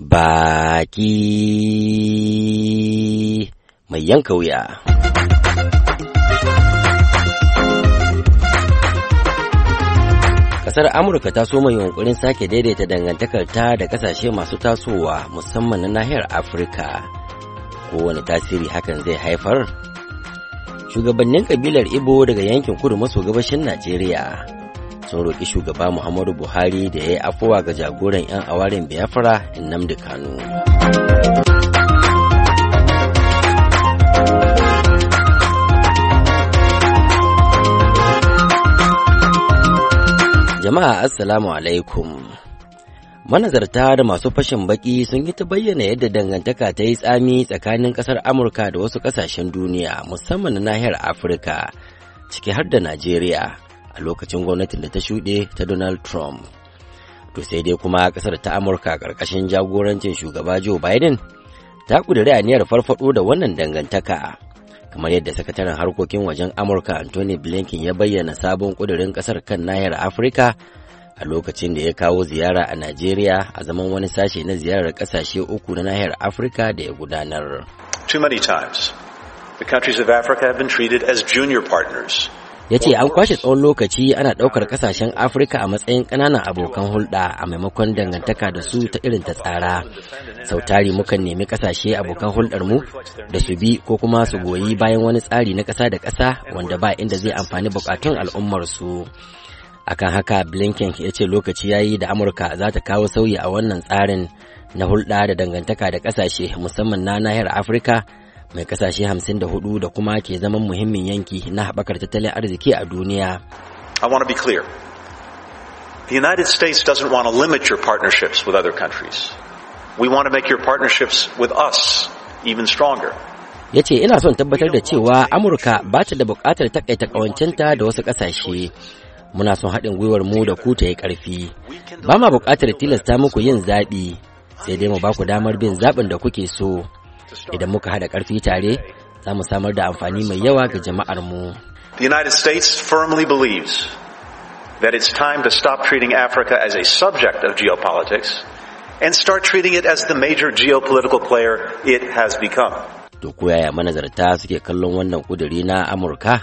baki mai yanka wuya. Kasar Amurka ta soma yunkurin sake daidaita dangantakarta da kasashe masu tasowa musamman na nahiyar Afirka. Kowane tasiri hakan zai haifar? Shugabannin kabilar Igbo daga yankin kudu maso gabashin Najeriya sun roƙi shugaba Muhammadu Buhari da ya yi afuwa ga jagoran 'yan awarin Biafra Nnamdi Kanu. Jama'a assalamu alaikum. Manazarta da masu fashin baki sun yi ta bayyana yadda dangantaka ta yi tsami tsakanin ƙasar Amurka da wasu ƙasashen duniya musamman na nahiyar Afirka ciki har da Najeriya a lokacin gwamnatin da ta shuɗe ta Donald Trump. To sai dai kuma ƙasar ta Amurka ƙarƙashin jagorancin shugaba Joe Biden ta ƙudiri aniyar farfaɗo da wannan dangantaka. Kamar yadda sakataren harkokin wajen Amurka Anthony Blinken ya bayyana sabon ƙudurin ƙasar kan nahiyar Afirka a lokacin da ya kawo ziyara a Najeriya a zaman wani sashe na ziyarar ƙasashe uku na nahiyar Afirka da ya gudanar. Too many times, the countries of Africa have been treated as junior partners. Ya ce an kwashe tsawon lokaci ana ɗaukar ƙasashen Afirka a matsayin ƙananan abokan hulɗa a maimakon dangantaka da su ta irin ta tsara. Sautari mukan nemi ƙasashe abokan hulɗarmu da su bi ko kuma su goyi bayan wani tsari na ƙasa da ƙasa wanda ba inda zai amfani buƙatun al'ummarsu. Akan haka Blinken ya ce lokaci ya yi da Amurka za ta kawo sauyi a wannan tsarin na hulɗa da dangantaka da ƙasashe musamman na nahiyar Afirka mai kasashe 54 da kuma ke zaman muhimmin yanki na haɓakar tattalin arziki a duniya. I want to be clear. The United States doesn't want to limit your partnerships with other countries. We want to make your partnerships with us even stronger. Ya ce ina son tabbatar da cewa Amurka ba ta da buƙatar takaita ƙawancinta da wasu ƙasashe. Muna son haɗin gwiwar mu da ku ta yi ƙarfi. Ba ma buƙatar tilasta muku yin zaɓi, sai dai mu ba ku damar bin zaɓin da kuke so. Idan muka haɗa ƙarfi tare, za mu samar da amfani mai yawa ga jama'ar mu. The United States firmly believes that it's time to stop treating Africa as a subject of geopolitics and start treating it as the major geopolitical player it has become. To koyaya manazarta suke kallon wannan kuduri na Amurka?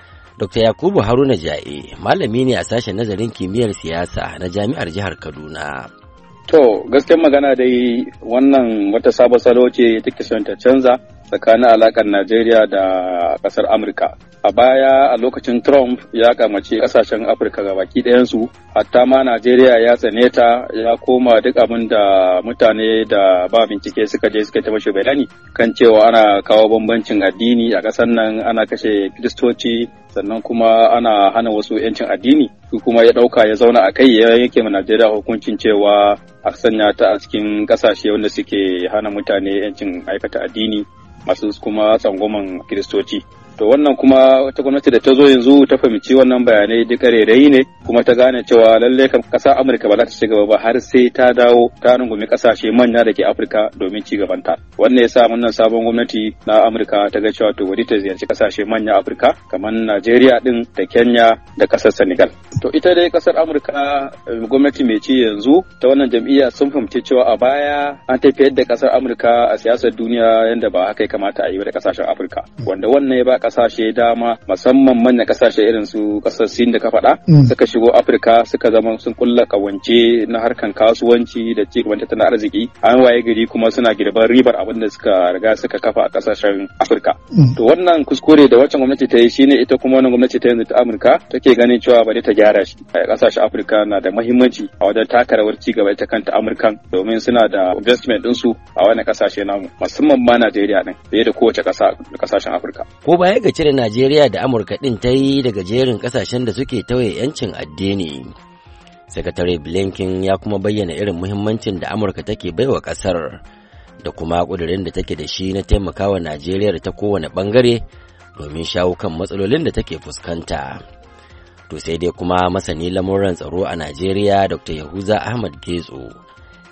Dr. Yakubu Haruna Ja'e, malami ne a sashen nazarin kimiyyar siyasa na Jami'ar Jihar Kaduna. To, gaskiyar magana dai wannan wata sabon salo ce take son ta canza tsakanin alakar Najeriya da kasar Amurka. A baya a lokacin Trump ya kamace kasashen Afirka gabaki ɗayansu, hatta ma Najeriya ya tsane ta ya koma duk abin da mutane da ba bincike suka je suka ta mashi bayani kan cewa ana kawo bambancin addini a ƙasar nan, ana kashe Kiristoci, sannan kuma ana hana wasu 'yancin addini. Su kuma ya ɗauka ya zauna a kai ya yanke ma Najeriya hukuncin cewa a sanya ta a cikin ƙasashe wanda suke hana mutane 'yancin aikata addini masu kuma tsangwaman Kiristoci. To wannan kuma wata gwamnati da ta zo yanzu ta fahimci wannan bayanai duk ƙarerayi ne kuma ta gane cewa lallai ƙasar Amurka ba za ta ci gaba ba har sai ta dawo ta rungumi ƙasashe manya da ke Afirka domin ci gabanta. Wannan ya sa wannan sabon gwamnati na Amurka ta ga cewa to bari ta ziyarci ƙasashe manya Afirka kamar Najeriya din da Kenya da ƙasar Senegal. To ita dai ƙasar Amurka gwamnati mai ci yanzu ta wannan jam'iyya sun fahimci cewa a baya an tafiyar da ƙasar Amurka a siyasar duniya yadda ba haka ya kamata a yi da ƙasashen Afirka. Wanda wannan ya ba kasashe dama musamman manyan kasashe irin su kasar Sin da ka faɗa suka shigo Afirka suka zama sun kulla kawance na harkan kasuwanci da ci gaban tattalin arziki, an waye gari kuma suna girban ribar abin da suka riga suka kafa a kasashen Afirka. To wannan kuskure da waccan gwamnati ta yi shine ita kuma wannan gwamnati ta yanzu ta Amurka take ganin cewa bari ta gyara shi. Kasashen Afirka na da muhimmanci a wajen taka rawar ci gaba ita kanta Amurkan domin suna da investment ɗinsu a wannan kasashe namu musamman ma Najeriya din fiye da kowace kasashen Afirka. Ko baya ga cire Najeriya da Amurka ɗin ta yi daga jerin ƙasashen da suke tauye 'yancin addini. Sakatare Blinken ya kuma bayyana irin muhimmancin da Amurka take baiwa ƙasar da kuma ƙudurin da take da shi na taimakawa Najeriya ta kowane ɓangare domin shawo kan matsalolin da take fuskanta. To sai dai kuma masani lamuran tsaro a Najeriya Dr. Yahuza Ahmad Getso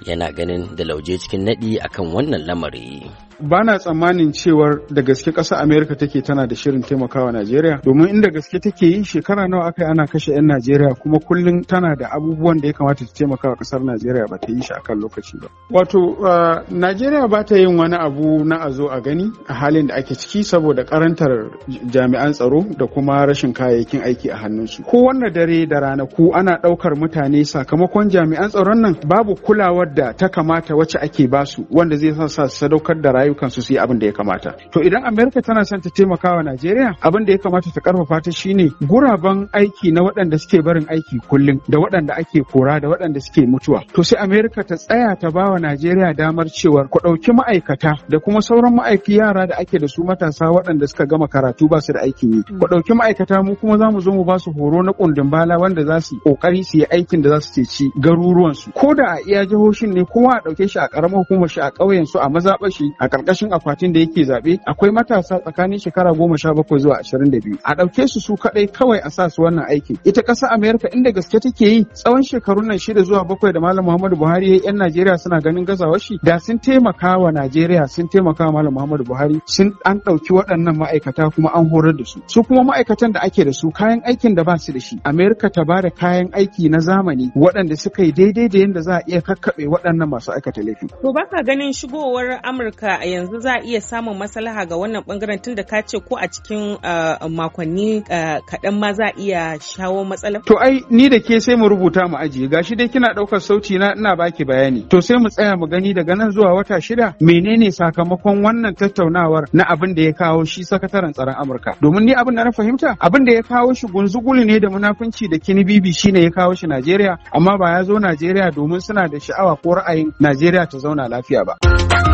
yana ganin da lauje cikin naɗi akan wannan lamari. Ba na tsammanin cewar da gaske ƙasar Amerika take tana da shirin taimakawa Najeriya, domin inda gaske take yi shekara nawa aka yi ana kashe 'yan Najeriya kuma kullum tana da abubuwan da ya kamata ta taimakawa ƙasar Najeriya ba ta yi shi akan lokaci ba. Wato Najeriya ba ta yin wani abu na a zo a gani a halin da ake ciki saboda karantar jami'an tsaro da kuma rashin kayayyakin aiki a hannunsu. Kowanne dare da ranaku ana ɗaukar mutane sakamakon jami'an tsaron nan babu kulawar da ta kamata wacce ake basu wanda zai sa su sadaukar da rayukansu su yi abin da ya kamata. To idan Amerika tana son ta taimaka wa Najeriya, abin da ya kamata ta karfafa ta shine guraben aiki na waɗanda suke barin aiki kullum da waɗanda ake kora da waɗanda suke mutuwa. To sai Amerika ta tsaya ta ba wa Najeriya damar cewar ku ɗauki ma'aikata da kuma sauran yara da ake da su matasa waɗanda suka gama karatu ba su da aikin yi. Ku ɗauki ma'aikata mu kuma za mu zo mu ba su horo na kundin bala wanda za su ƙoƙari su yi aikin da za su ceci garuruwansu. Ko da a iya jihohin ne kowa a ɗauke shi a ƙaramar hukumar shi a ƙauyen su a mazaɓar shi a ƙarƙashin akwatin da yake zaɓe akwai matasa tsakanin shekara 17 zuwa 22 a ɗauke su kaɗai kawai a sa su wannan aikin. Ita ƙasar Amerika inda gaske take yi tsawon shekarun nan 6 zuwa 7 da Malam Muhammadu Buhari ya yi 'yan Najeriya suna ganin gazawar shi da sun taimaka wa Najeriya sun taimaka wa Malam Muhammadu Buhari an ɗauki waɗannan ma'aikata kuma an horar da su kuma ma'aikatan da ake da su kayan aikin da ba su da shi Amerika ta ba da kayan aiki na zamani waɗanda suka yi daidai da yadda za a iya kakkaɓe waɗannan masu aikata laifi. To baka ganin shigowar Amurka a yanzu za a iya samun maslaha ga wannan bangaren tun da ka ce ko a cikin makonni kaɗan ma za a iya shawo matsalar? To ai ni da ke sai mu rubuta mu ajiye gashi dai kina ɗaukar sauti na ina baki bayani. To sai mu tsaya mu gani daga nan zuwa wata 6 menene sakamakon wannan tattaunawar na abin da ya kawo shi sakataren tsaron Amurka. Domin ni abin da na fahimta abin da ya kawo shi gunzuguli ne da munafunci da kinibibi shine ya kawo shi Najeriya amma ba ya zo Najeriya domin suna da sha'awa ko ra'ayin Najeriya ta zauna lafiya ba.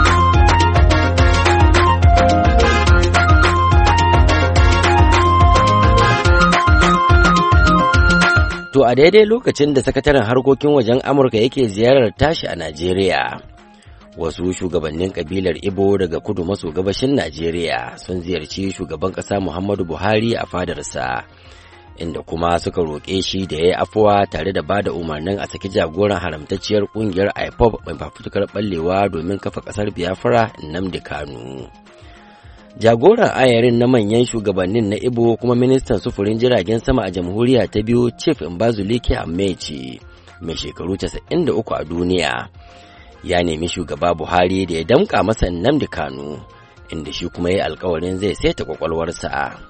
To a daidai lokacin da sakataren harkokin wajen Amurka yake ziyarar tashi a Najeriya, wasu shugabannin kabilar Ibo daga kudu maso gabashin Najeriya sun ziyarci shugaban ƙasa Muhammadu Buhari a fadarsa, inda kuma suka roƙe shi da ya yi afuwa tare da bada umarnin a saki jagoran haramtacciyar ƙungiyar IPOB mai fafutukar ɓallewa domin kafa ƙasar Biafra Nnamdi Kanu. Jagoran ayarin na manyan shugabannin na Ibo kuma ministan sufurin jiragen sama a jamhuriya ta biyu Chief Mbazulike Amechi mai shekaru 93 a duniya ya nemi shugaba Buhari da ya damƙa masa Nnamdi Kanu inda shi kuma ya alkawarin zai saita kwakwalwarsa.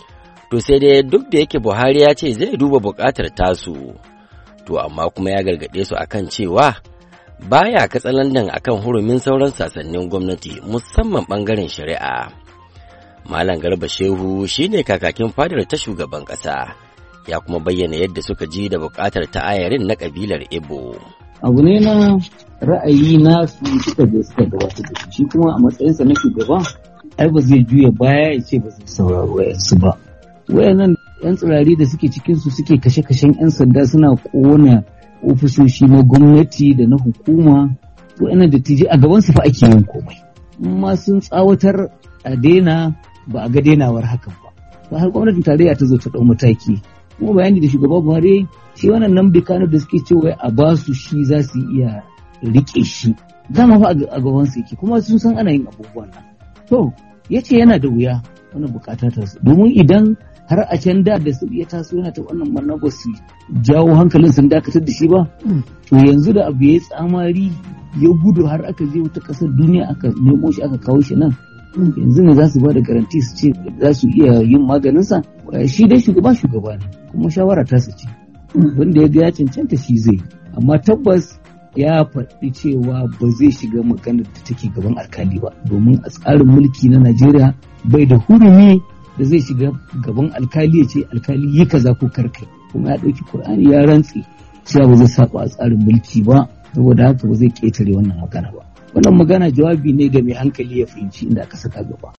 To sai dai duk da yake Buhari ya ce zai duba buƙatar tasu, to amma kuma ya gargaɗe su akan cewa baya katsalandan akan hurumin sauran sasannin gwamnati musamman ɓangaren shari'a. Malam Garba Shehu shine kakakin fadar ta shugaban ƙasa, ya kuma bayyana yadda suka ji da buƙatar ta ayarin na ƙabilar Ibo. Abu ne na ra'ayi na su suka je suka gabatar da shi kuma a matsayinsa na shugaba ai ba zai juya baya ya ce ba zai sauraro wayansu ba. Wayannan 'yan tsirari da suke cikinsu suke kashe-kashen 'yan sanda suna ƙona ofisoshi na gwamnati da na hukuma, wayannan dattijai a gabansu fa ake yin komai. Amma sun tsawatar a daina ba a ga dainawar hakan ba. Ba har gwamnatin tarayya ta zo ta ɗau mataki. Kuma bayani da shugaba Buhari shi wannan Nnamdi Kanu da suke cewa a ba su shi za su iya riƙe shi. Dama fa a gaban su yake kuma sun san ana yin abubuwan nan. To ya ce yana da wuya wannan bukata ta su. Domin idan har a can da su ya taso yana ta wannan barna ba su jawo hankalin sun dakatar da shi ba. To yanzu da abu ya tsamari ya gudu har aka je wata ƙasar duniya aka nemo shi aka kawo shi nan. Yanzu ne za su ba da garanti su ce za su iya yin maganinsa. Shi dai shugaba ne kuma shawara ta su ce wanda ya ga ya cancanta shi zai, amma tabbas ya faɗi cewa ba zai shiga maganar da take gaban alkali ba, domin a tsarin mulki na Najeriya bai da hurumi da zai shiga gaban alkali ya ce alkali yi kaza ko karkai, kuma ya ɗauki Qur'ani ya rantse cewa ba zai saba a tsarin mulki ba, saboda haka ba zai ƙetare wannan magana ba. Wannan magana jawabi ne ga mai hankali ya fahimci inda aka saka gaba.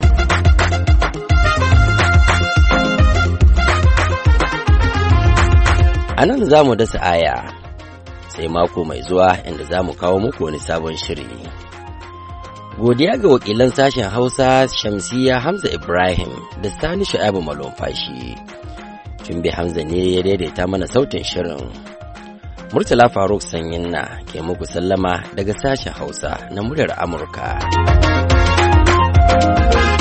A nan za mu dasa aya, sai mako mai zuwa inda za mu kawo muku wani sabon shiri. Godiya ga wakilan sashen Hausa Shamsiyya Hamza Ibrahim da Sani Shu'aibu Malumfashi. Tumbe Hamza ne ya daidaita mana sautin shirin. Murtala Faruk Sanyinna ke muku sallama daga sashen Hausa na muryar Amurka.